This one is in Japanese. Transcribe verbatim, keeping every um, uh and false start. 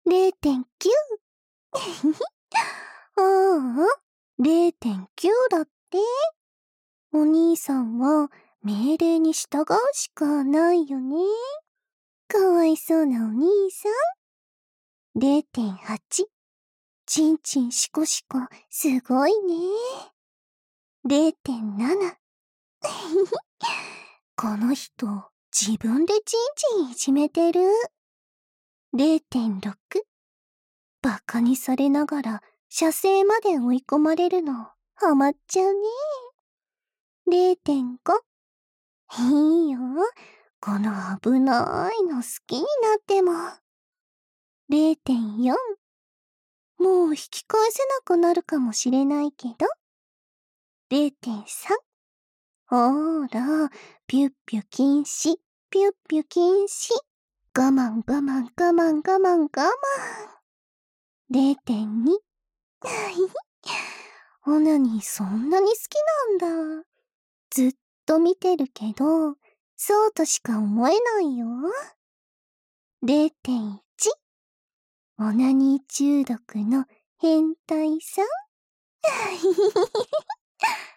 れいてんきゅう。ああ、れいてんきゅう だって。お兄さんは命令に従うしかないよね。かわいそうなお兄さん。れいてんはち。ちんちんしこしこ、すごいね。れいてんなな。この人、自分でちんちんいじめてる。れいてんろく。バカにされながら、射精まで追い込まれるの、ハマっちゃうね。れいてんご。いいよ。この危ないの好きになっても。れいてんよん。もう引き返せなくなるかもしれないけど。れいてんさん。ほーら、ピュッピュ禁止、ピュッピュ禁止。我慢我慢我慢我慢我慢。れいてんに。オナニーそんなに好きなんだ。ずっと見てるけど、そうとしか思えないよ。れいてんいち。オナニー中毒の変態さん。